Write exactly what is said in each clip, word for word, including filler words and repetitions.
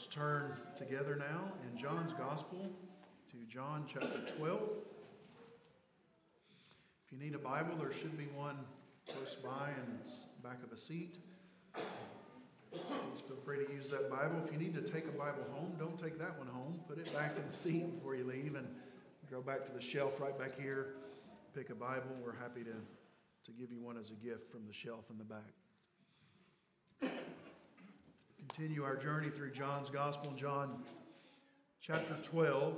Turn together now in John's Gospel to John chapter twelve. If you need a Bible, there should be one close by in the back of a seat. Please feel free to use that Bible. If you need to take a Bible home, don't take that one home. Put it back in the seat before you leave and go back to the shelf right back here. Pick a Bible. We're happy to, to give you one as a gift from the shelf in the back. Continue our journey through John's Gospel, John chapter twelve.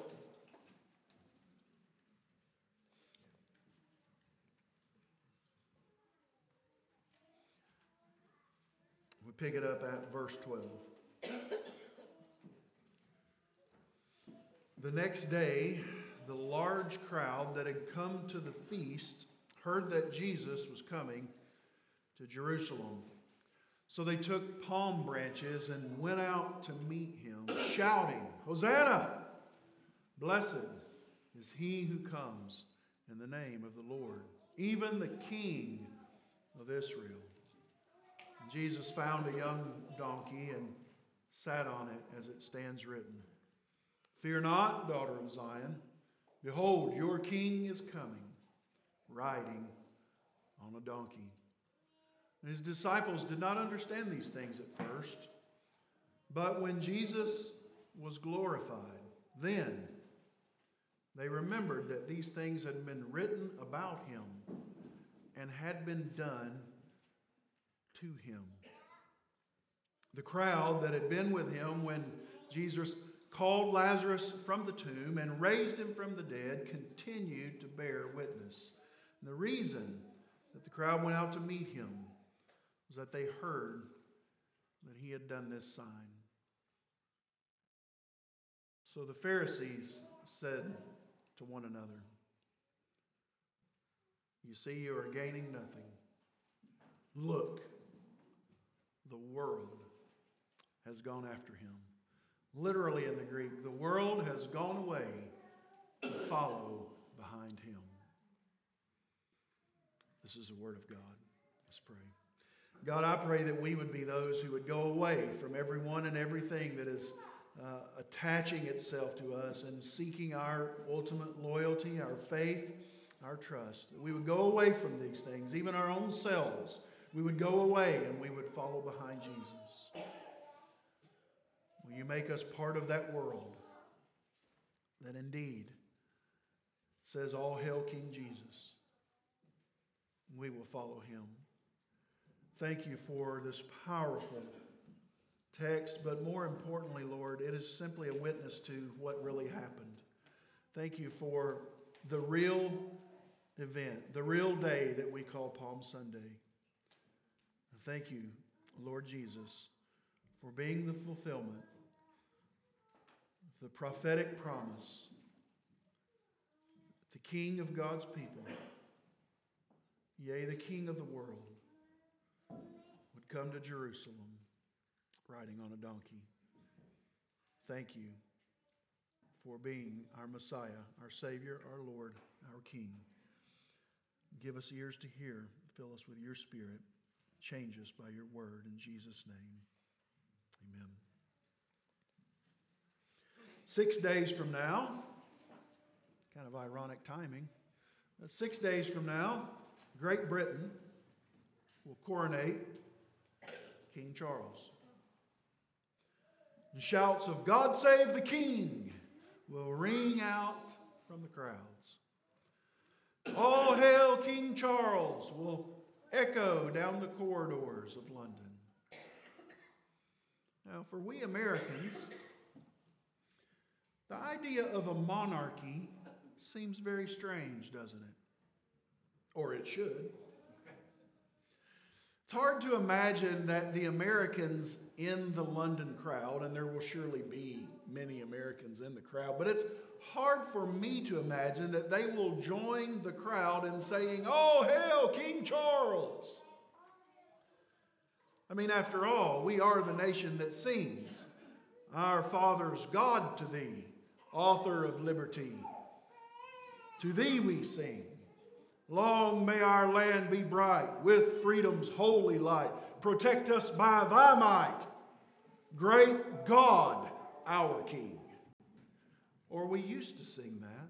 We pick it up at verse twelve. The next day, the large crowd that had come to the feast heard that Jesus was coming to Jerusalem. So they took palm branches and went out to meet him, shouting, "Hosanna! Blessed is he who comes in the name of the Lord, even the King of Israel." And Jesus found a young donkey and sat on it, as it stands written, "Fear not, daughter of Zion. Behold, your king is coming, riding on a donkey." And his disciples did not understand these things at first. But when Jesus was glorified, then they remembered that these things had been written about him and had been done to him. The crowd that had been with him when Jesus called Lazarus from the tomb and raised him from the dead continued to bear witness. And the reason that the crowd went out to meet him was that they heard that he had done this sign. So the Pharisees said to one another, "You see, you are gaining nothing. Look, the world has gone after him." Literally in the Greek, the world has gone away to follow behind him. This is the word of God. Let's pray. God, I pray that we would be those who would go away from everyone and everything that is uh, attaching itself to us and seeking our ultimate loyalty, our faith, our trust. That we would go away from these things, even our own selves. We would go away and we would follow behind Jesus. Will you make us part of that world that indeed says, "All hail King Jesus"? We will follow him. Thank you for this powerful text, but more importantly, Lord, it is simply a witness to what really happened. Thank you for the real event, the real day that we call Palm Sunday. And thank you, Lord Jesus, for being the fulfillment of the prophetic promise that the King of God's people, yea, the King of the world, would come to Jerusalem riding on a donkey. Thank you for being our Messiah, our Savior, our Lord, our King. Give us ears to hear. Fill us with your Spirit. Change us by your word. In Jesus' name, amen. Six days from now, kind of ironic timing, but six days from now, Great Britain will coronate King Charles. And shouts of "God save the King" will ring out from the crowds. "All hail King Charles" will echo down the corridors of London. Now, for we Americans, the idea of a monarchy seems very strange, doesn't it? Or it should. It's hard to imagine that the Americans in the London crowd, and there will surely be many Americans in the crowd, but it's hard for me to imagine that they will join the crowd in saying, "Oh, hail King Charles." I mean, after all, we are the nation that sings, "Our fathers, God to thee, author of liberty. To thee we sing. Long may our land be bright with freedom's holy light. Protect us by thy might. Great God, our King. Or we used to sing that.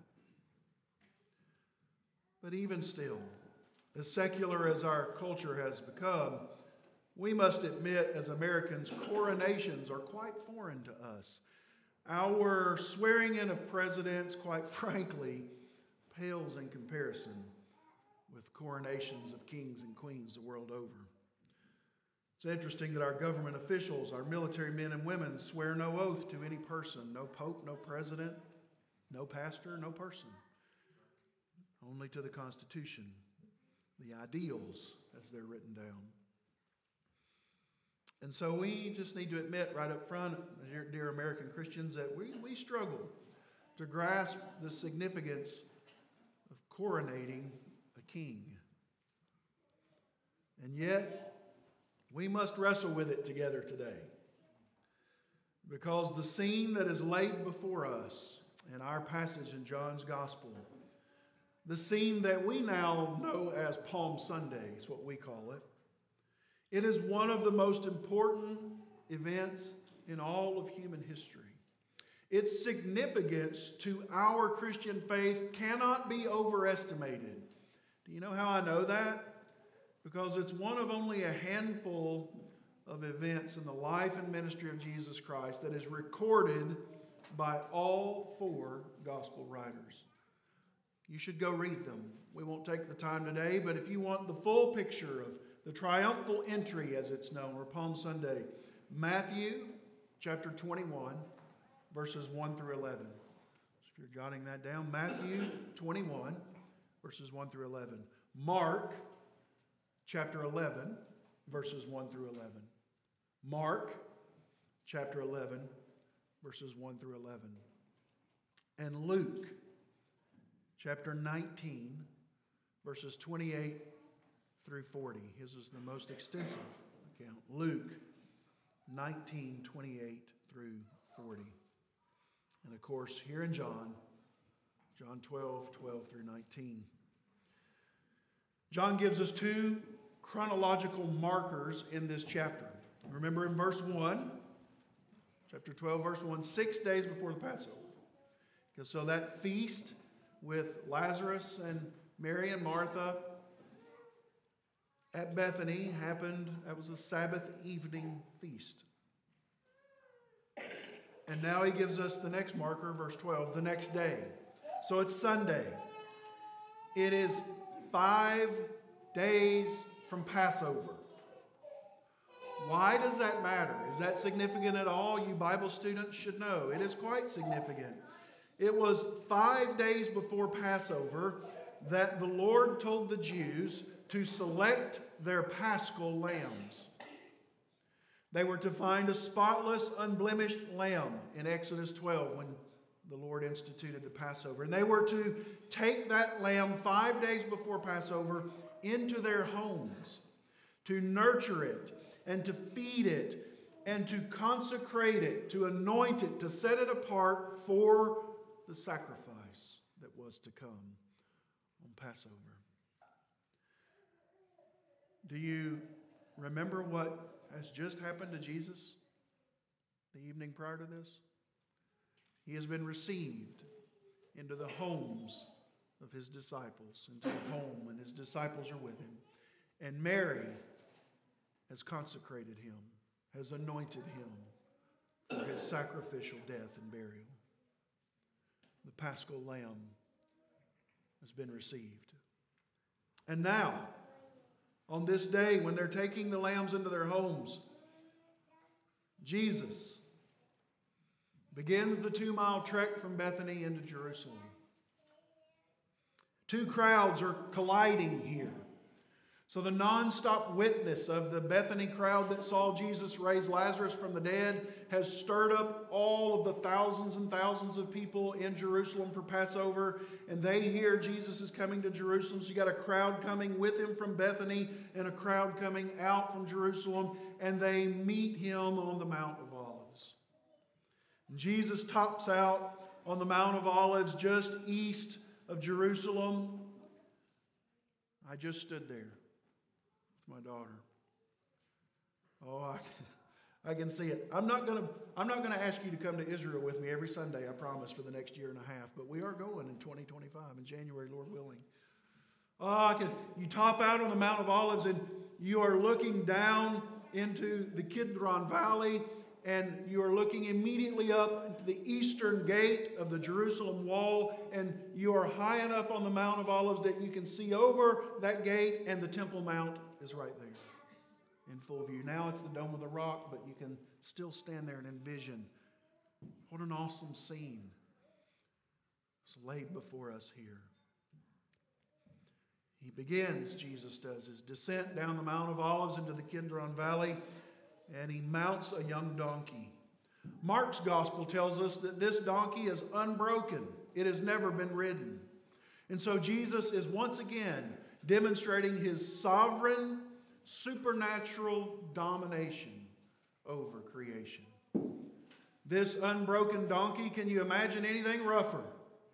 But even still, as secular as our culture has become, we must admit as Americans, coronations are quite foreign to us. Our swearing in of presidents, quite frankly, pales in comparison with coronations of kings and queens the world over. It's interesting that our government officials, our military men and women, swear no oath to any person, no pope, no president, no pastor, no person. Only to the Constitution, the ideals as they're written down. And so we just need to admit right up front, dear, dear American Christians, that we, we struggle to grasp the significance of coronating a king. And yet, we must wrestle with it together today. Because the scene that is laid before us in our passage in John's Gospel, the scene that we now know as Palm Sunday is what we call it. It is one of the most important events in all of human history. Its significance to our Christian faith cannot be overestimated. Do you know how I know that? Because it's one of only a handful of events in the life and ministry of Jesus Christ that is recorded by all four gospel writers. You should go read them. We won't take the time today, but if you want the full picture of the triumphal entry, as it's known, or Palm Sunday, Matthew chapter twenty-one, verses one through eleven. So if you're jotting that down, Matthew twenty-one, verses one through eleven. Mark chapter eleven, verses one through eleven. Mark chapter eleven, verses one through eleven. And Luke chapter nineteen, verses twenty-eight through forty. His is the most extensive account. Luke nineteen, twenty-eight through forty. And of course, here in John, John twelve, twelve through nineteen. John gives us two chronological markers in this chapter. Remember in verse one, chapter twelve, verse one, six days before the Passover. Because so that feast with Lazarus and Mary and Martha at Bethany happened. That was a Sabbath evening feast. And now he gives us the next marker, verse twelve, the next day. So it's Sunday. It is five days from Passover. Why does that matter? Is that significant at all? You Bible students should know. It is quite significant. It was five days before Passover that the Lord told the Jews to select their paschal lambs. They were to find a spotless, unblemished lamb in Exodus twelve when the Lord instituted the Passover. And they were to take that lamb five days before Passover into their homes, to nurture it and to feed it and to consecrate it, to anoint it, to set it apart for the sacrifice that was to come on Passover. Do you remember what has just happened to Jesus the evening prior to this? He has been received into the homes of his disciples, into the home, and his disciples are with him. And Mary has consecrated him, has anointed him for his sacrificial death and burial. The paschal lamb has been received. And now, on this day, when they're taking the lambs into their homes, Jesus begins the two-mile trek from Bethany into Jerusalem. Two crowds are colliding here. So the non-stop witness of the Bethany crowd that saw Jesus raise Lazarus from the dead has stirred up all of the thousands and thousands of people in Jerusalem for Passover. And they hear Jesus is coming to Jerusalem. So you got a crowd coming with him from Bethany and a crowd coming out from Jerusalem. And they meet him on the Mount of Olives. And Jesus tops out on the Mount of Olives just east of Jerusalem. I just stood there. My daughter. Oh, I, I can see it. I'm not going to I'm not going to ask you to come to Israel with me every Sunday, I promise, for the next year and a half. But we are going in twenty twenty-five, in January, Lord willing. Oh, I can, you top out on the Mount of Olives and you are looking down into the Kidron Valley, and you are looking immediately up into the eastern gate of the Jerusalem wall, and you are high enough on the Mount of Olives that you can see over that gate, and the Temple Mount is right there in full view. Now it's the Dome of the Rock, but you can still stand there and envision what an awesome scene is laid before us here. He begins, Jesus does, his descent down the Mount of Olives into the Kidron Valley, and he mounts a young donkey. Mark's gospel tells us that this donkey is unbroken. It has never been ridden. And so Jesus is once again demonstrating his sovereign, supernatural domination over creation. This unbroken donkey, can you imagine anything rougher?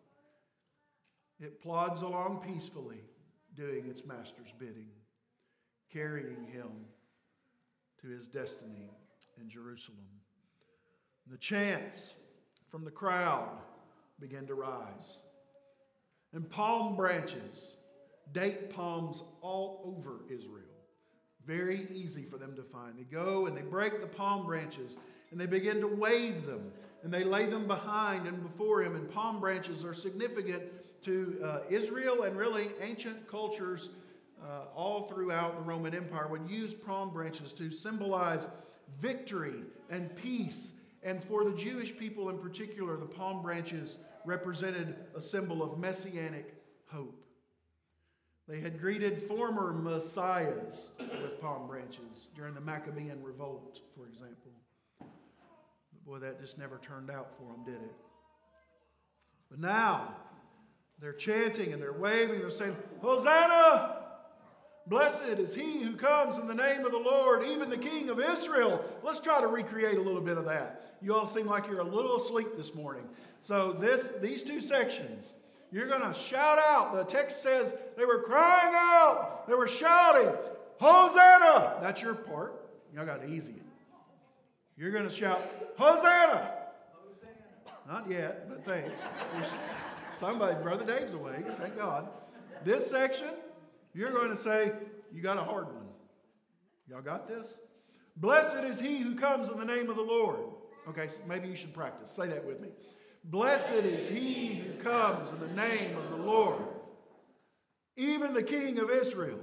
It plods along peacefully, doing its master's bidding, carrying him to his destiny in Jerusalem. The chants from the crowd began to rise. And palm branches, date palms all over Israel. Very easy for them to find. They go and they break the palm branches and they begin to wave them. And they lay them behind and before him. And palm branches are significant to uh, Israel and really ancient cultures uh, all throughout the Roman Empire would use palm branches to symbolize victory and peace. And for the Jewish people in particular, the palm branches represented a symbol of messianic hope. They had greeted former messiahs with palm branches during the Maccabean revolt, for example. But boy, that just never turned out for them, did it? But now, they're chanting and they're waving. They're saying, Hosanna! Blessed is he who comes in the name of the Lord, even the King of Israel. Let's try to recreate a little bit of that. You all seem like you're a little asleep this morning. So this, these two sections, you're going to shout out. The text says they were crying out. They were shouting, Hosanna! That's your part. Y'all got to easy it. You're going to shout, Hosanna! Not yet, but thanks. Somebody, Brother Dave's awake, thank God. This section, you're going to say, you got a hard one. Y'all got this? Blessed is he who comes in the name of the Lord. Okay, so maybe you should practice. Say that with me. Blessed is he who comes in the name of the Lord, even the King of Israel.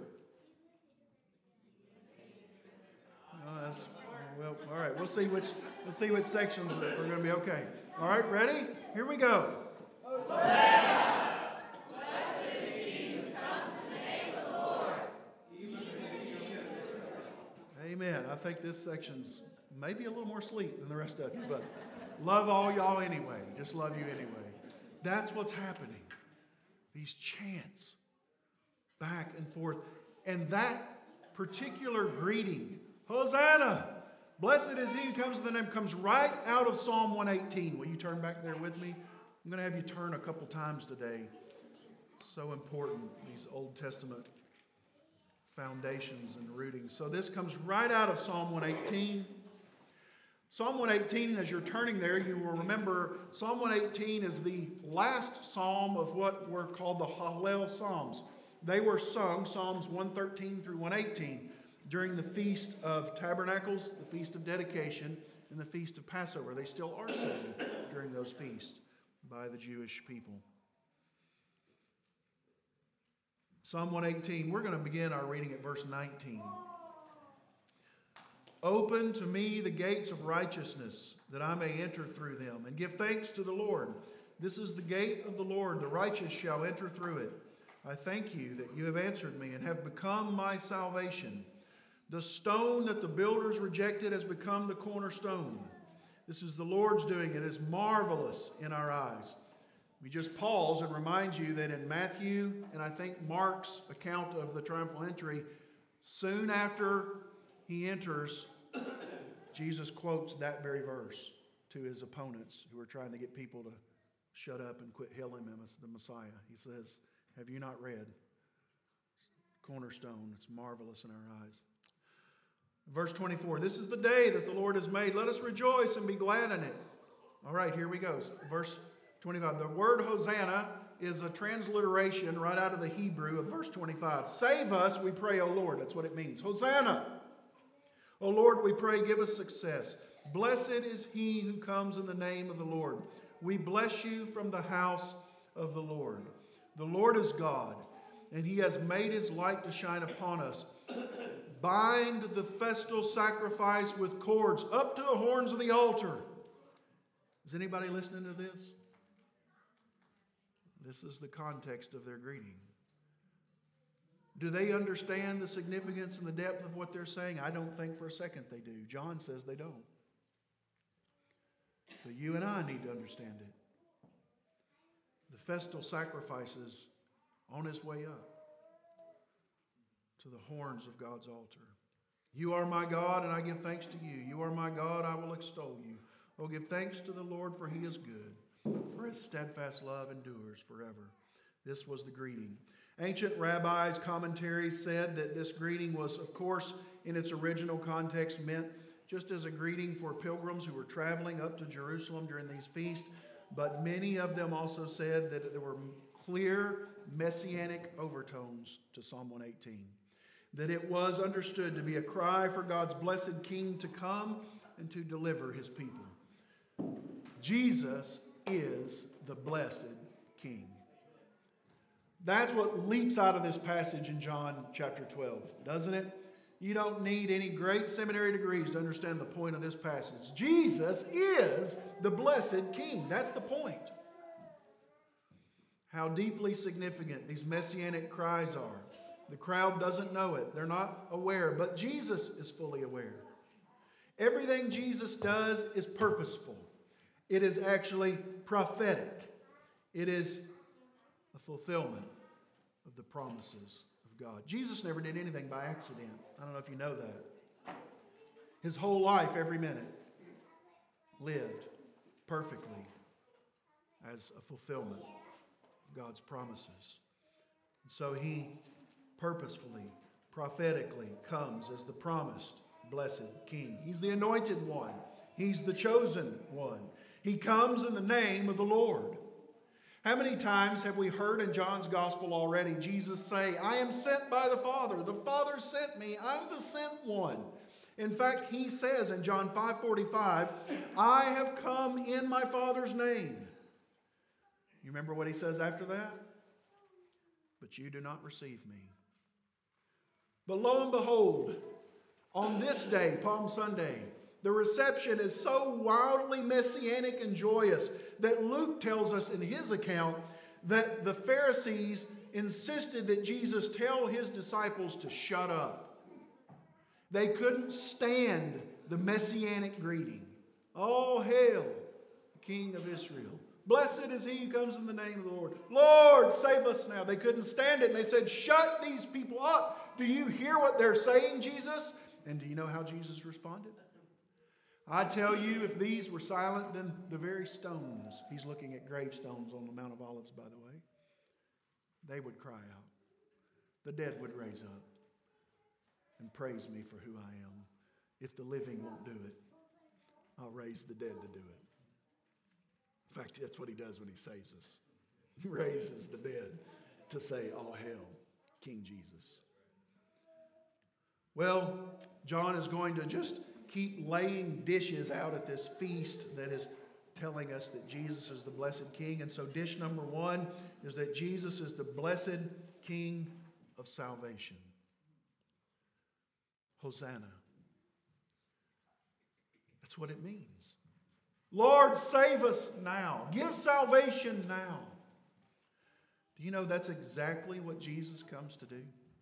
Oh, that's, well, all right, we'll see which, we'll see which sections are going to be okay. All right, ready? Here we go. Hosanna! Blessed is he who comes in the name of the Lord. Amen. I think this section's maybe a little more sleep than the rest of you, but love all y'all anyway. Just love you anyway. That's what's happening. These chants back and forth. And that particular greeting, Hosanna! Blessed is he who comes in the name, comes right out of Psalm one eighteen. Will you turn back there with me? I'm going to have you turn a couple times today. So important, these Old Testament foundations and rootings. So this comes right out of Psalm one eighteen. Psalm one eighteen, as you're turning there, you will remember Psalm one eighteen is the last psalm of what were called the Hallel Psalms. They were sung, Psalms one thirteen through one eighteen, during the Feast of Tabernacles, the Feast of Dedication, and the Feast of Passover. They still are sung during those feasts by the Jewish people. Psalm one eighteen, we're going to begin our reading at verse nineteen. Open to me the gates of righteousness, that I may enter through them, and give thanks to the Lord. This is the gate of the Lord, the righteous shall enter through it. I thank you that you have answered me and have become my salvation. The stone that the builders rejected has become the cornerstone. This is the Lord's doing. It is marvelous in our eyes. We just pause and remind you that in Matthew and I think Mark's account of the triumphal entry, soon after he enters, Jesus quotes that very verse to his opponents who are trying to get people to shut up and quit hailing him as the Messiah. He says, have you not read? Cornerstone, it's marvelous in our eyes. Verse twenty-four, this is the day that the Lord has made. Let us rejoice and be glad in it. All right, here we go. Verse twenty-five. The word Hosanna is a transliteration right out of the Hebrew of verse twenty-five. Save us, we pray, O Lord. That's what it means. Hosanna. O Lord, we pray, give us success. Blessed is he who comes in the name of the Lord. We bless you from the house of the Lord. The Lord is God, and he has made his light to shine upon us. Bind the festal sacrifice with cords up to the horns of the altar. Is anybody listening to this? This is the context of their greeting. Do they understand the significance and the depth of what they're saying? I don't think for a second they do. John says they don't. But you and I need to understand it. The festal sacrifice is on its way up to the horns of God's altar. You are my God, and I give thanks to you. You are my God, I will extol you. Oh, give thanks to the Lord, for he is good, for his steadfast love endures forever. This was the greeting. Ancient rabbis' commentaries said that this greeting was, of course, in its original context, meant just as a greeting for pilgrims who were traveling up to Jerusalem during these feasts. But many of them also said that there were clear messianic overtones to Psalm one eighteen. That it was understood to be a cry for God's blessed King to come and to deliver his people. Jesus is the blessed King. That's what leaps out of this passage in John chapter twelve, doesn't it? You don't need any great seminary degrees to understand the point of this passage. Jesus is the blessed King. That's the point. How deeply significant these messianic cries are. The crowd doesn't know it. They're not aware, but Jesus is fully aware. Everything Jesus does is purposeful. It is actually prophetic. It is a fulfillment of the promises of God. Jesus never did anything by accident. I don't know if you know that. His whole life, every minute, lived perfectly as a fulfillment of God's promises. And so he purposefully, prophetically comes as the promised blessed King. He's the anointed one. He's the chosen one. He comes in the name of the Lord. How many times have we heard in John's gospel already Jesus say, I am sent by the Father. The Father sent me. I'm the sent one. In fact, he says in John five forty-five, I have come in my Father's name. You remember what he says after that? But you do not receive me. But lo and behold, on this day, Palm Sunday, the reception is so wildly messianic and joyous that Luke tells us in his account that the Pharisees insisted that Jesus tell his disciples to shut up. They couldn't stand the messianic greeting. All hail, the King of Israel. Blessed is he who comes in the name of the Lord. Lord, save us now. They couldn't stand it, and they said, shut these people up. Do you hear what they're saying, Jesus? And do you know how Jesus responded? I tell you, if these were silent, then the very stones, he's looking at gravestones on the Mount of Olives, by the way, they would cry out. The dead would raise up and praise me for who I am. If the living won't do it, I'll raise the dead to do it. In fact, that's what he does when he saves us. He raises the dead to say, all hail, King Jesus. Well, John is going to just keep laying dishes out at this feast that is telling us that Jesus is the blessed King. And so dish number one is that Jesus is the blessed King of salvation. Hosanna. That's what it means. Lord, save us now. Give salvation now. Do you know that's exactly what Jesus comes to do?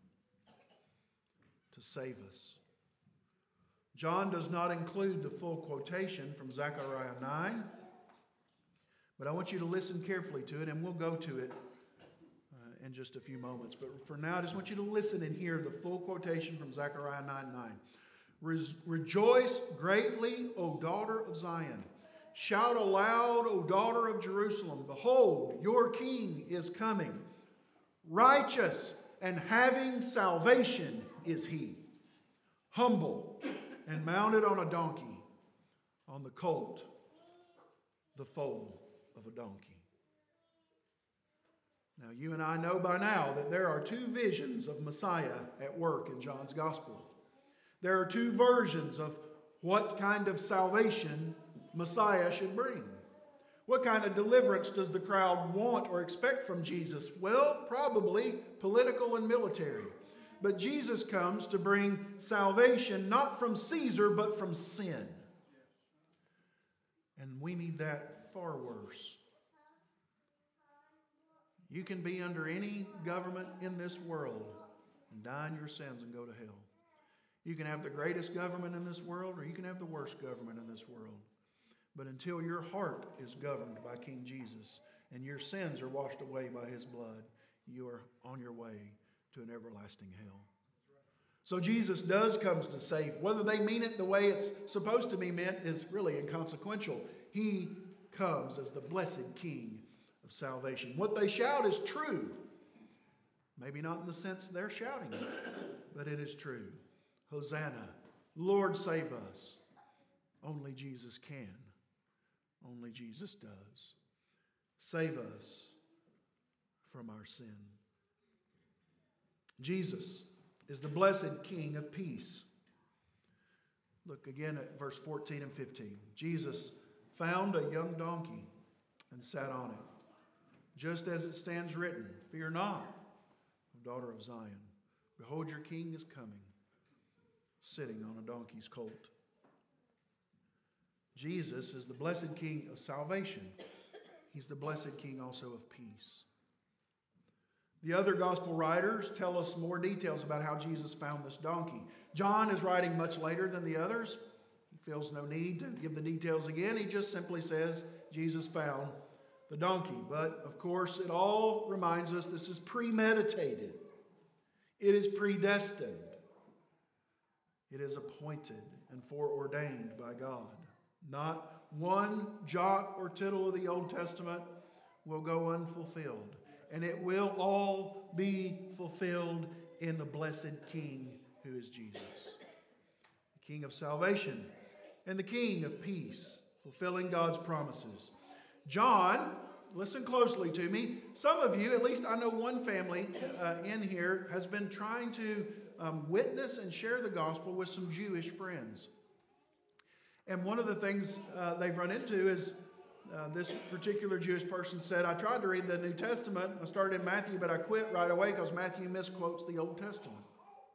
To save us. John does not include the full quotation from Zechariah nine, but I want you to listen carefully to it, and we'll go to it uh, in just a few moments. But for now, I just want you to listen and hear the full quotation from Zechariah nine nine. Re- Rejoice greatly, O daughter of Zion. Shout aloud, O daughter of Jerusalem. Behold, your king is coming. Righteous and having salvation is he. humble, and mounted on a donkey, on the colt, the foal of a donkey. Now, you and I know by now that there are two visions of Messiah at work in John's Gospel. There are two versions of what kind of salvation Messiah should bring. What kind of deliverance does the crowd want or expect from Jesus? Well, probably political and military. But Jesus comes to bring salvation not from Caesar, but from sin. And we need that far worse. You can be under any government in this world and die in your sins and go to hell. You can have the greatest government in this world, or you can have the worst government in this world. But until your heart is governed by King Jesus and your sins are washed away by His blood, you are on your way to an everlasting hell. So Jesus does come to save. Whether they mean it the way it's supposed to be meant is really inconsequential. He comes as the blessed King of salvation. What they shout is true. Maybe not in the sense they're shouting it, but it is true. Hosanna, Lord save us. Only Jesus can. Only Jesus does. Save us from our sin. Jesus is the blessed King of peace. Look again at verse fourteen and fifteen. Jesus found a young donkey and sat on it, just as it stands written, "Fear not, O daughter of Zion. Behold, your king is coming, sitting on a donkey's colt." Jesus is the blessed King of salvation. He's the blessed King also of peace. The other gospel writers tell us more details about how Jesus found this donkey. John is writing much later than the others. He feels no need to give the details again. He just simply says Jesus found the donkey. But, of course, it all reminds us this is premeditated. It is predestined. It is appointed and foreordained by God. Not one jot or tittle of the Old Testament will go unfulfilled. And it will all be fulfilled in the blessed King who is Jesus. The King of salvation and the King of peace, fulfilling God's promises. John, listen closely to me. Some of you, at least I know one family uh, in here, has been trying to um, witness and share the gospel with some Jewish friends. And one of the things uh, they've run into is uh, this particular Jewish person said, I tried to read the New Testament. I started in Matthew, but I quit right away because Matthew misquotes the Old Testament.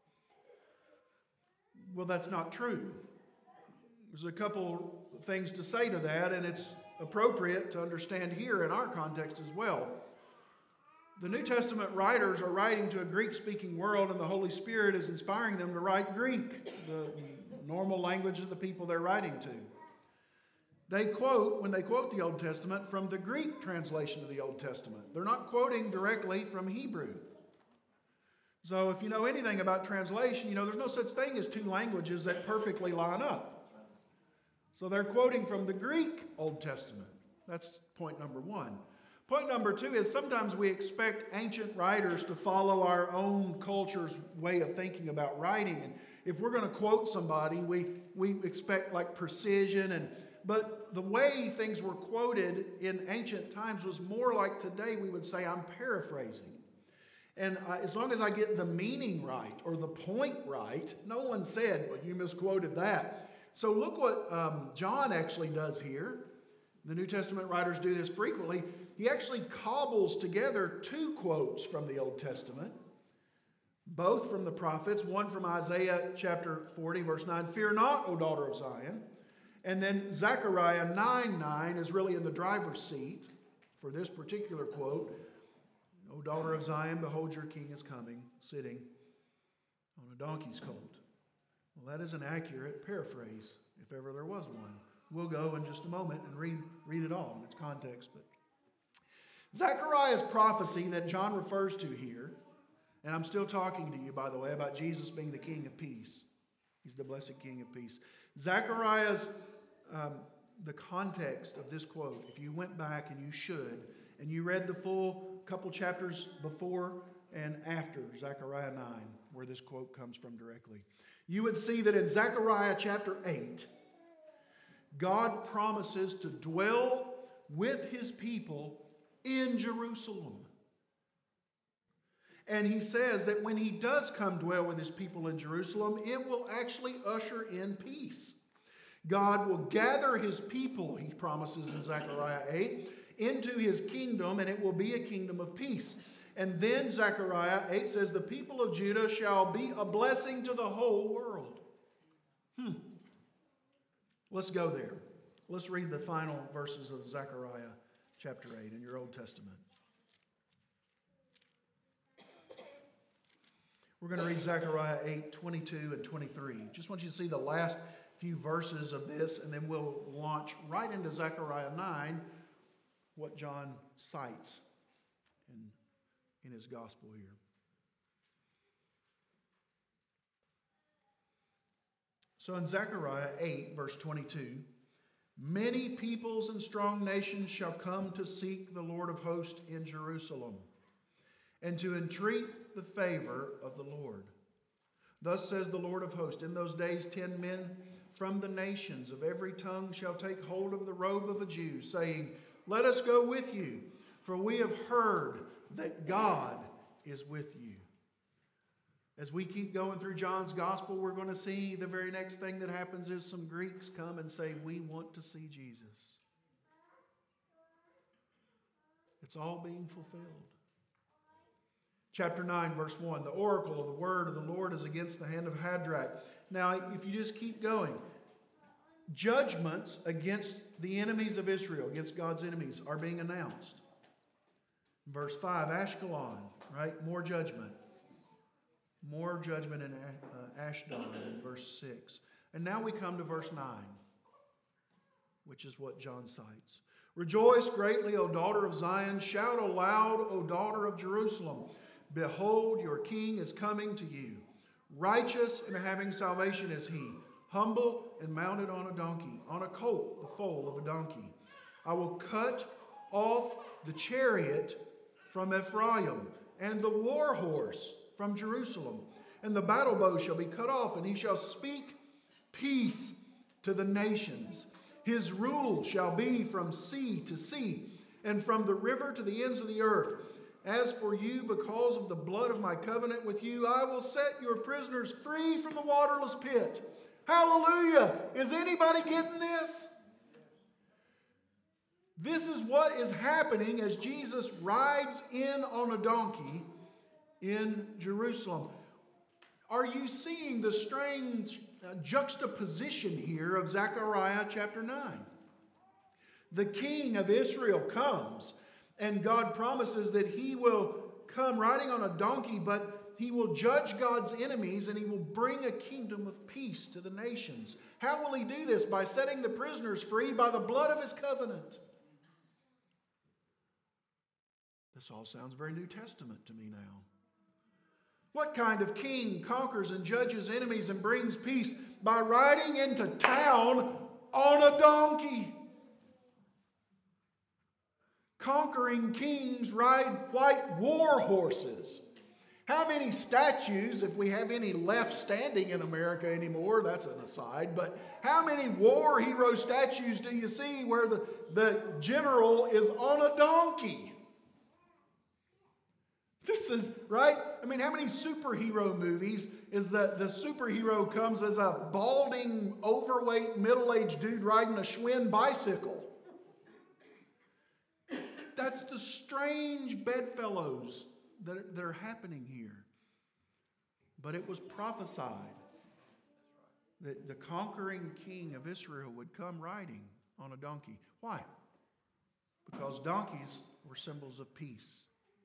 Well, that's not true. There's a couple things to say to that, and it's appropriate to understand here in our context as well. The New Testament writers are writing to a Greek-speaking world, and the Holy Spirit is inspiring them to write Greek, the normal language of the people they're writing to. They quote, when they quote the Old Testament, from the Greek translation of the Old Testament. They're not quoting directly from Hebrew. So if you know anything about translation, you know there's no such thing as two languages that perfectly line up. So they're quoting from the Greek Old Testament. That's point number one. Point number two is sometimes we expect ancient writers to follow our own culture's way of thinking about writing. And if we're going to quote somebody, we, we expect like precision. And but the way things were quoted in ancient times was more like today we would say, I'm paraphrasing. And I, as long as I get the meaning right or the point right, no one said, well, you misquoted that. So look what um, John actually does here. The New Testament writers do this frequently. He actually cobbles together two quotes from the Old Testament, both from the prophets, one from Isaiah chapter forty, verse nine, "Fear not, O daughter of Zion." And then Zechariah nine nine is really in the driver's seat for this particular quote. "O daughter of Zion, behold, your king is coming, sitting on a donkey's colt." Well, that is an accurate paraphrase, if ever there was one. We'll go in just a moment and read, read it all in its context. But Zechariah's prophecy that John refers to here, and I'm still talking to you, by the way, about Jesus being the King of peace. He's the blessed King of peace. Zechariah's, um, the context of this quote, if you went back, and you should, and you read the full couple chapters before and after Zechariah nine, where this quote comes from directly. You would see that in Zechariah chapter eight, God promises to dwell with his people in Jerusalem. And he says that when he does come dwell with his people in Jerusalem, it will actually usher in peace. God will gather his people, he promises in Zechariah eight, into his kingdom, and it will be a kingdom of peace. And then Zechariah eight says, the people of Judah shall be a blessing to the whole world. Hmm. Let's go there. Let's read the final verses of Zechariah chapter eight in your Old Testament. We're going to read Zechariah eight, twenty-two and twenty-three. Just want you to see the last few verses of this, and then we'll launch right into Zechariah nine, what John cites in, in his gospel here. So in Zechariah eight, verse twenty-two, many peoples and strong nations shall come to seek the Lord of hosts in Jerusalem, and to entreat the favor of the Lord. Thus says the Lord of hosts, in those days ten men from the nations of every tongue shall take hold of the robe of a Jew, saying, let us go with you, for we have heard that God is with you. As we keep going through John's gospel, we're going to see the very next thing that happens is some Greeks come and say, we want to see Jesus. It's all being fulfilled. Chapter nine, verse one, the oracle of the word of the Lord is against the hand of Hadrach. Now, if you just keep going, judgments against the enemies of Israel, against God's enemies, are being announced. Verse five, Ashkelon, right? More judgment. More judgment in uh, Ashdod in verse six. And now we come to verse nine, which is what John cites. Rejoice greatly, O daughter of Zion. Shout aloud, O daughter of Jerusalem. Behold, your king is coming to you. Righteous and having salvation is he, humble and mounted on a donkey, on a colt, the foal of a donkey. I will cut off the chariot from Ephraim, and the war horse from Jerusalem. And the battle bow shall be cut off, and he shall speak peace to the nations. His rule shall be from sea to sea, and from the river to the ends of the earth. As for you, because of the blood of my covenant with you, I will set your prisoners free from the waterless pit. Hallelujah! Is anybody getting this? This is what is happening as Jesus rides in on a donkey in Jerusalem. Are you seeing the strange uh, juxtaposition here of Zechariah chapter nine? The king of Israel comes, and God promises that he will come riding on a donkey, but he will judge God's enemies, and he will bring a kingdom of peace to the nations. How will he do this? By setting the prisoners free by the blood of his covenant. This all sounds very New Testament to me now. What kind of king conquers and judges enemies and brings peace? By riding into town on a donkey. Conquering kings ride white war horses. How many statues, if we have any left standing in America anymore, that's an aside, but how many war hero statues do you see where the, the general is on a donkey? This is, right? I mean, how many superhero movies is that the superhero comes as a balding, overweight, middle-aged dude riding a Schwinn bicycle? That's the strange bedfellows that, that are happening here. But it was prophesied that the conquering king of Israel would come riding on a donkey. Why? Because donkeys were symbols of peace.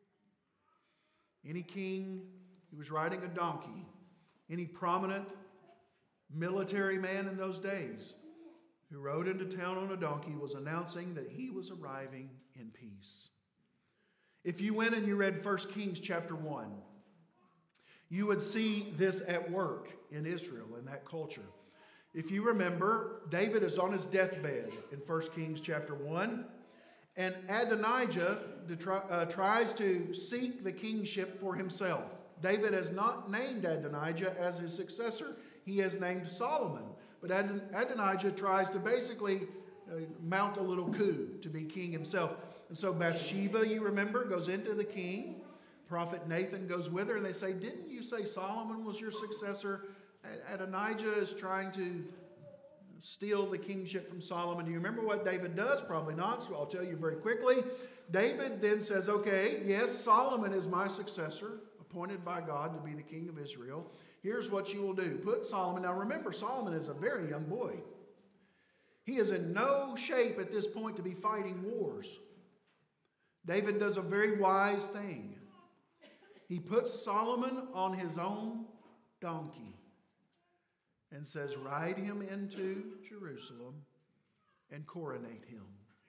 Any king who was riding a donkey, any prominent military man in those days who rode into town on a donkey was announcing that he was arriving in peace. If you went and you read First Kings chapter one, you would see this at work in Israel, in that culture. If you remember, David is on his deathbed in First Kings chapter one. And Adonijah uh, tries to seek the kingship for himself. David has not named Adonijah as his successor. He has named Solomon. But Adon- Adonijah tries to basically uh, mount a little coup to be king himself. And so Bathsheba, you remember, goes into the king. Prophet Nathan goes with her, and they say, didn't you say Solomon was your successor? Adonijah is trying to steal the kingship from Solomon. Do you remember what David does? Probably not, so I'll tell you very quickly. David then says, okay, yes, Solomon is my successor, appointed by God to be the king of Israel. Here's what you will do. Put Solomon, now remember, Solomon is a very young boy. He is in no shape at this point to be fighting wars. David does a very wise thing. He puts Solomon on his own donkey and says, ride him into Jerusalem and coronate him.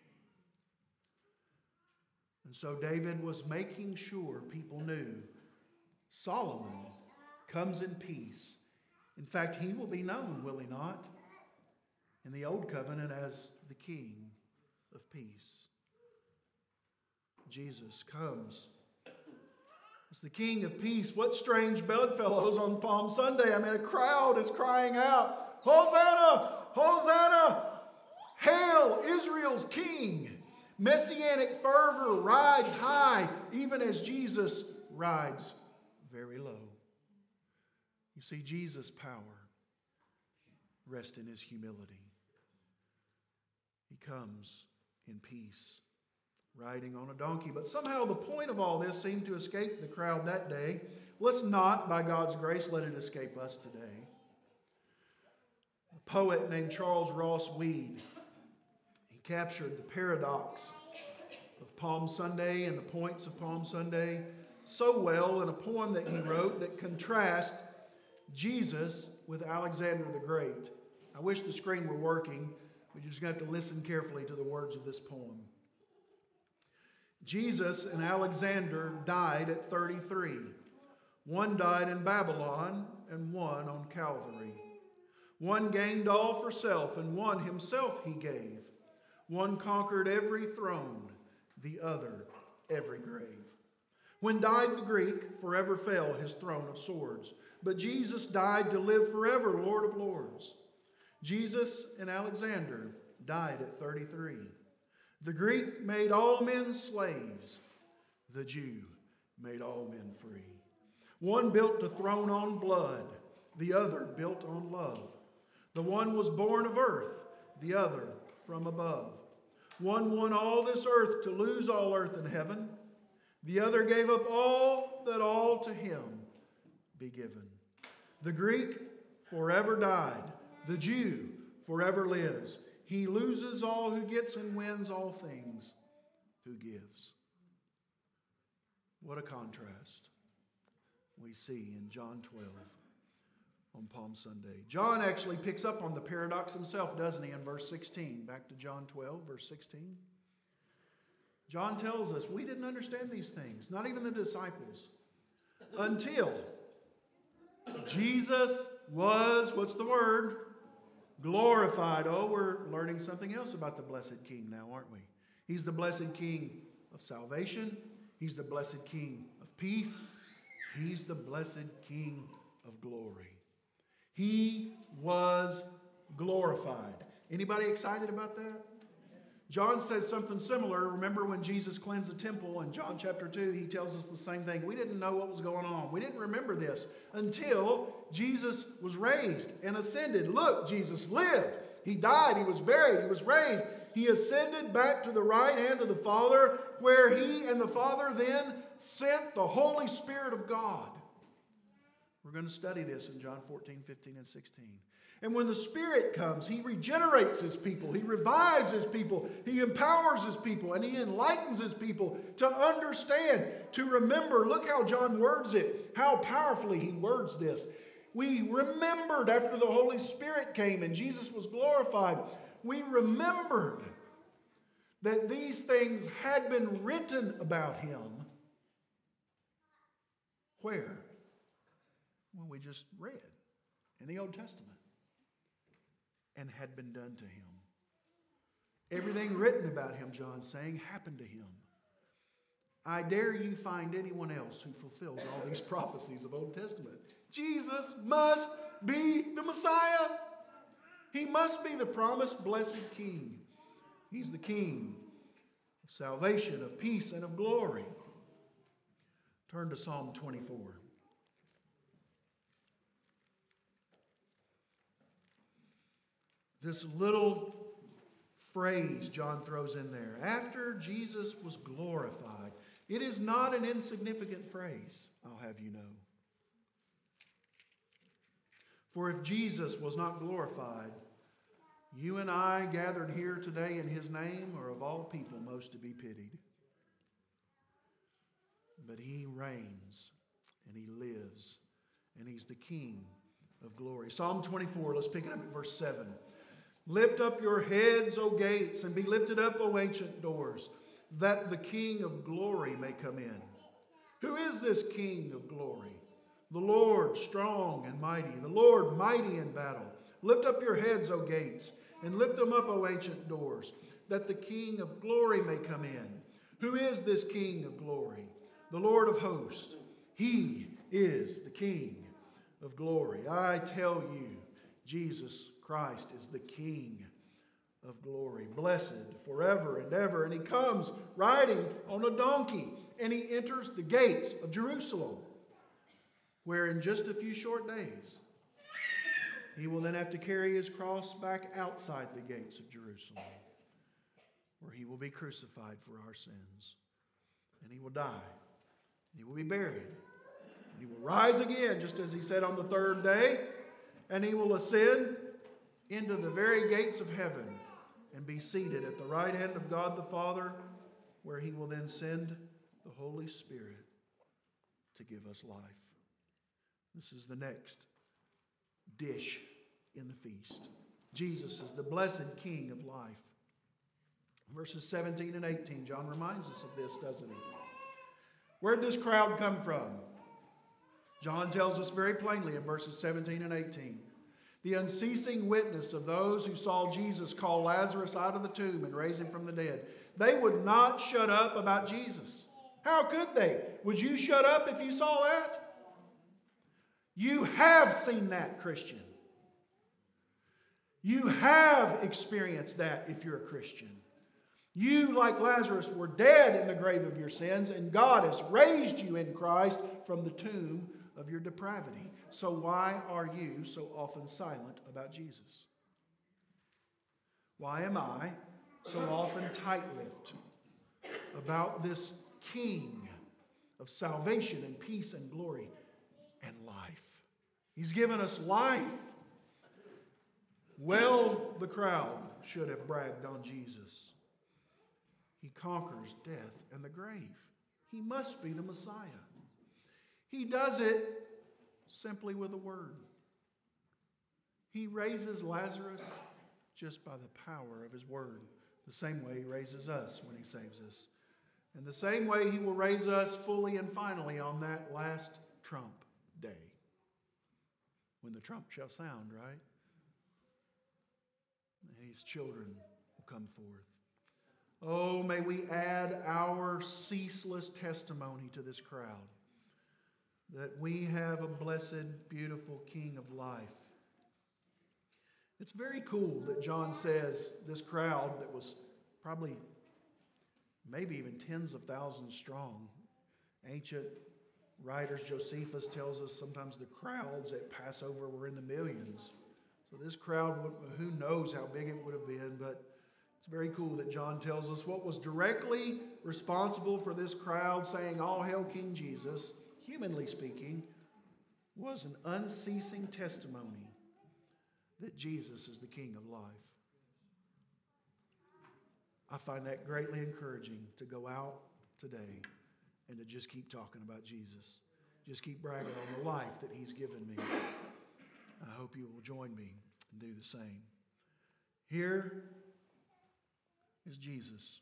And so David was making sure people knew Solomon comes in peace. In fact, he will be known, will he not, in the Old Covenant as the King of Peace. Jesus comes as the King of Peace. What strange bedfellows on Palm Sunday. I mean, a crowd is crying out, Hosanna! Hosanna! Hail Israel's King! Messianic fervor rides high, even as Jesus rides very low. You see, Jesus' power rests in his humility. He comes in peace, riding on a donkey. But somehow the point of all this seemed to escape the crowd that day. Let's not, by God's grace, let it escape us today. A poet named Charles Ross Weed, he captured the paradox of Palm Sunday and the points of Palm Sunday so well in a poem that he wrote that contrasts Jesus with Alexander the Great. I wish the screen were working, but you're just going to have to listen carefully to the words of this poem. Jesus and Alexander died at thirty-three. One died in Babylon and one on Calvary. One gained all for self and one himself he gave. One conquered every throne, the other every grave. When died the Greek, forever fell his throne of swords. But Jesus died to live forever, Lord of lords. Jesus and Alexander died at thirty-three. The Greek made all men slaves. The Jew made all men free. One built a throne on blood. The other built on love. The one was born of earth. The other from above. One won all this earth to lose all earth and heaven. The other gave up all that all to him be given. The Greek forever died. The Jew forever lives. He loses all who gets and wins all things who gives. What a contrast we see in John twelve on Palm Sunday. John actually picks up on the paradox himself, doesn't he, in verse sixteen. Back to John twelve, verse sixteen. John tells us we didn't understand these things, not even the disciples, until Jesus was, what's the word? Glorified. Oh, we're learning something else about the blessed King now, aren't we? He's the blessed King of salvation. He's the blessed King of peace. He's the blessed King of glory. He was glorified. Anybody excited about that? John says something similar. Remember when Jesus cleansed the temple in John chapter two, he tells us the same thing. We didn't know what was going on. We didn't remember this until Jesus was raised and ascended. Look, Jesus lived. He died. He was buried. He was raised. He ascended back to the right hand of the Father, where he and the Father then sent the Holy Spirit of God. We're going to study this in John fourteen, fifteen, and sixteen. And when the Spirit comes, he regenerates his people. He revives his people. He empowers his people. And he enlightens his people to understand, to remember. Look how John words it, how powerfully he words this. We remembered after the Holy Spirit came and Jesus was glorified. We remembered that these things had been written about him. Where? Well, we just read in the Old Testament. And had been done to him. Everything written about him, John's saying, happened to him. I dare you find anyone else who fulfills all these prophecies of Old Testament. Jesus must be the Messiah. He must be the promised blessed King. He's the King of salvation, of peace, and of glory. Turn to Psalm twenty-four. This little phrase John throws in there, after Jesus was glorified. It is not an insignificant phrase, I'll have you know. For if Jesus was not glorified, you and I gathered here today in His name are of all people most to be pitied. But He reigns and He lives and He's the King of glory. Psalm twenty-four, let's pick it up at verse seven. Lift up your heads, O gates, and be lifted up, O ancient doors, that the King of glory may come in. Who is this King of glory? The Lord strong and mighty, the Lord mighty in battle. Lift up your heads, O gates, and lift them up, O ancient doors, that the King of glory may come in. Who is this King of glory? The Lord of hosts. He is the King of glory. I tell you, Jesus Christ is the King of glory, blessed forever and ever. And He comes riding on a donkey, and He enters the gates of Jerusalem, where in just a few short days, He will then have to carry His cross back outside the gates of Jerusalem, where He will be crucified for our sins. And He will die. And He will be buried. And He will rise again, just as He said on the third day. And He will ascend into the very gates of heaven and be seated at the right hand of God the Father, where He will then send the Holy Spirit to give us life. This is the next dish in the feast. Jesus is the blessed King of life. Verses seventeen and eighteen, John reminds us of this, doesn't he? Where did this crowd come from? John tells us very plainly in verses seventeen and eighteen. The unceasing witness of those who saw Jesus call Lazarus out of the tomb and raise him from the dead. They would not shut up about Jesus. How could they? Would you shut up if you saw that? You have seen that, Christian. You have experienced that if you're a Christian. You, like Lazarus, were dead in the grave of your sins, and God has raised you in Christ from the tomb of your depravity. So why are you so often silent about Jesus? Why am I so often tight-lipped about this King of salvation and peace and glory and life? He's given us life. Well, the crowd should have bragged on Jesus. He conquers death and the grave. He must be the Messiah. He does it simply with a word. He raises Lazarus just by the power of His word, the same way He raises us when He saves us. And the same way He will raise us fully and finally on that last trump day, when the trump shall sound, right? And His children will come forth. Oh, may we add our ceaseless testimony to this crowd, that we have a blessed, beautiful King of life. It's very cool that John says this crowd that was probably maybe even tens of thousands strong. Ancient writers, Josephus tells us sometimes the crowds at Passover were in the millions. So this crowd, who knows how big it would have been, but it's very cool that John tells us what was directly responsible for this crowd saying, "All hail King Jesus," humanly speaking, was an unceasing testimony that Jesus is the King of life. I find that greatly encouraging to go out today and to just keep talking about Jesus. Just keep bragging on the life that He's given me. I hope you will join me and do the same. Here is Jesus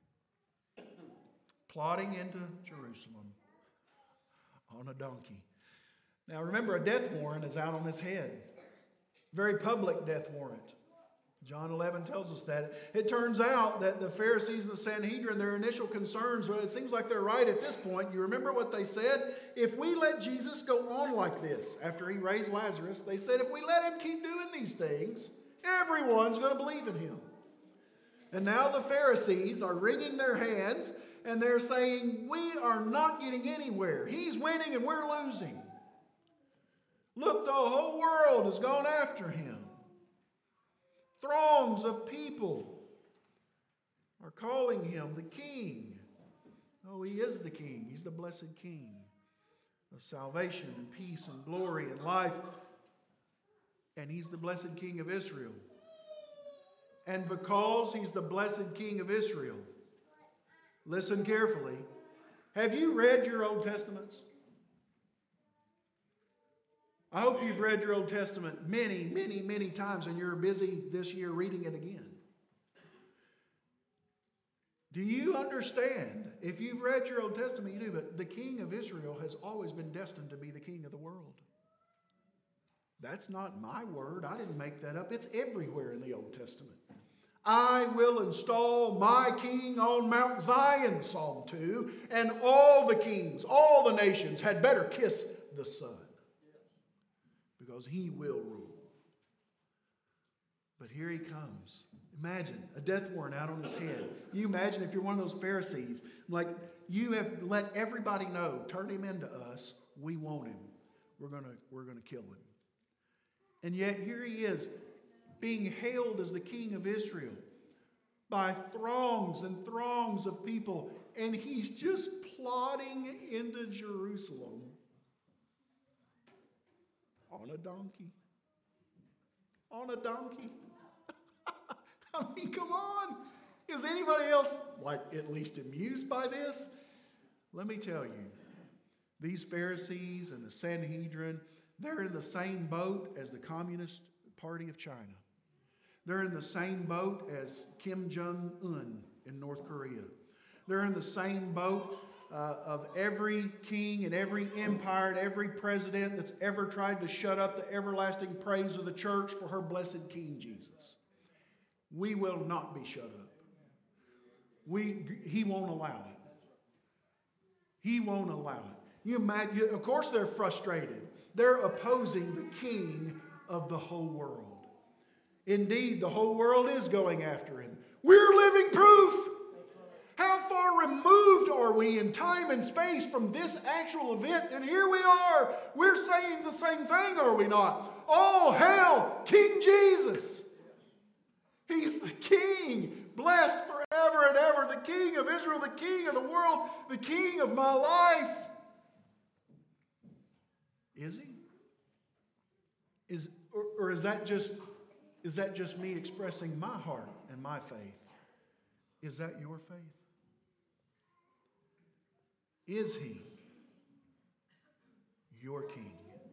plodding into Jerusalem on a donkey. Now remember, a death warrant is out on his head. Very public death warrant. John eleven tells us that. It turns out that the Pharisees and the Sanhedrin, their initial concerns, well, it seems like they're right at this point. You remember what they said? If we let Jesus go on like this, after he raised Lazarus, they said, if we let him keep doing these things, everyone's going to believe in him. And now the Pharisees are wringing their hands, and they're saying, we are not getting anywhere. He's winning and we're losing. Look, the whole world has gone after him. Throngs of people are calling him the King. Oh, he is the King. He's the blessed King of salvation and peace and glory and life. And he's the blessed King of Israel. And because he's the blessed King of Israel, listen carefully. Have you read your Old Testaments? I hope you've read your Old Testament many, many, many times, and you're busy this year reading it again. Do you understand? If you've read your Old Testament, you do, but the King of Israel has always been destined to be the King of the world. That's not my word. I didn't make that up. It's everywhere in the Old Testament. I will install my king on Mount Zion, Psalm two, and all the kings, all the nations had better kiss the Son, because he will rule. But here he comes. Imagine a death warrant out on his head. You imagine if you're one of those Pharisees, like you have let everybody know, turn him into us. We want him. We're gonna, we're gonna kill him. And yet here he is, being hailed as the King of Israel by throngs and throngs of people, and he's just plodding into Jerusalem on a donkey. On a donkey. I mean, come on. Is anybody else, like, at least amused by this? Let me tell you, these Pharisees and the Sanhedrin, they're in the same boat as the Communist Party of China. They're in the same boat as Kim Jong-un in North Korea. They're in the same boat uh, of every king and every empire and every president that's ever tried to shut up the everlasting praise of the church for her blessed King Jesus. We will not be shut up. We, he won't allow it. He won't allow it. You imagine, of course they're frustrated. They're opposing the King of the whole world. Indeed, the whole world is going after him. We're living proof. How far removed are we in time and space from this actual event? And here we are. We're saying the same thing, are we not? Oh, hail, King Jesus. He's the King, blessed forever and ever. The King of Israel, the King of the world, the King of my life. Is he? Is, or, or is that just... Is that just me expressing my heart and my faith? Is that your faith? Is he your King?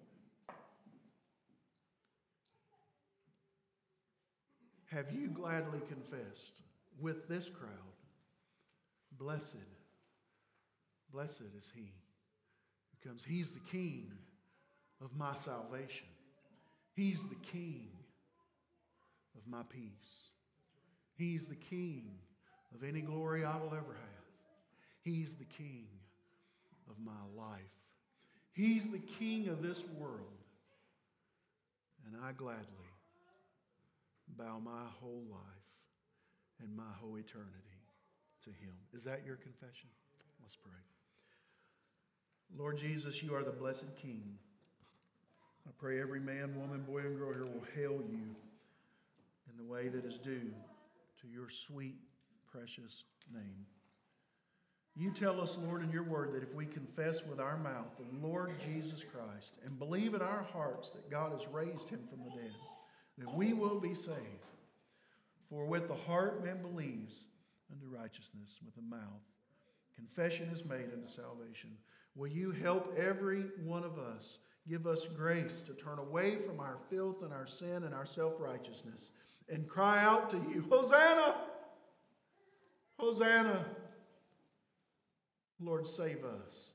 Have you gladly confessed with this crowd, blessed, blessed is he, because he's the King of my salvation. He's the King of my peace. He's the King of any glory I will ever have. He's the King of my life. He's the King of this world. And I gladly bow my whole life and my whole eternity to him. Is that your confession? Let's pray. Lord Jesus, you are the blessed King. I pray every man, woman, boy, and girl here will hail you in the way that is due to your sweet, precious name. You tell us, Lord, in your word that if we confess with our mouth the Lord Jesus Christ and believe in our hearts that God has raised him from the dead, that we will be saved. For with the heart man believes unto righteousness, with the mouth confession is made unto salvation. Will you help every one of us, give us grace to turn away from our filth and our sin and our self-righteousness and cry out to you, Hosanna! Hosanna! Lord, save us.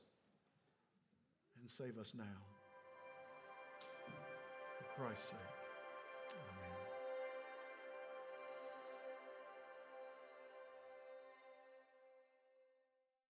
And save us now. For Christ's sake. Amen.